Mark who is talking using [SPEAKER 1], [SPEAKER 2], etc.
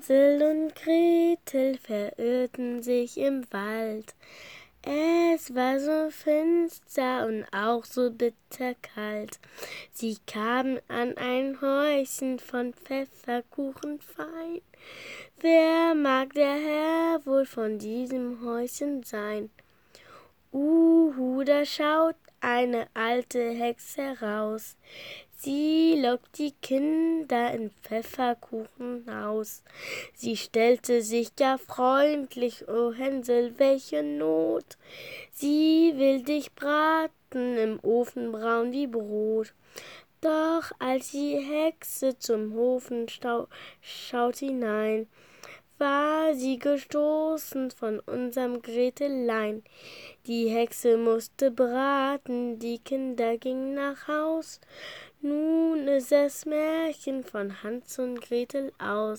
[SPEAKER 1] Hänsel und Gretel verirrten sich im Wald. Es war so finster und auch so bitterkalt. Sie kamen an ein Häuschen von Pfefferkuchen fein. Wer mag der Herr wohl von diesem Häuschen sein? Da schaut eine alte Hexe heraus. Sie lockt die Kinder in Pfefferkuchenhaus. Sie stellte sich gar freundlich, o Hänsel, welche Not. Sie will dich braten im Ofen braun wie Brot. Doch als die Hexe zum Ofen schaut hinein, war sie gestoßen von unserem Gretelein. Die Hexe musste braten, die Kinder gingen nach Haus. Nun ist das Märchen von Hans und Gretel aus.